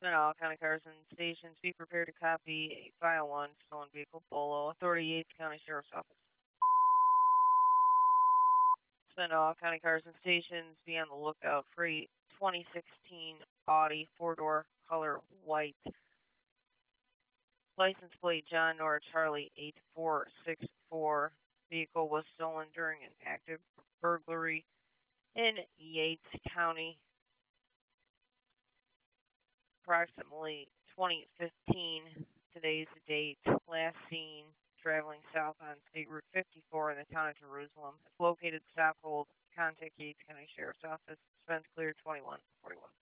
Spend all county cars and stations. Be prepared to copy a file one stolen vehicle. Bolo, Authority 8th County Sheriff's Office. Spend all county cars and stations. Be on the lookout for a 2016 Audi 4-door color white. License plate John Nor Charlie 8464. Vehicle was stolen during an active burglary in Yates County. Approximately 2015. Today's the date. Last seen traveling south on State Route 54 in the town of Jerusalem. If located, stop, hold, contact Yates County Sheriff's Office. Spence clear 2141.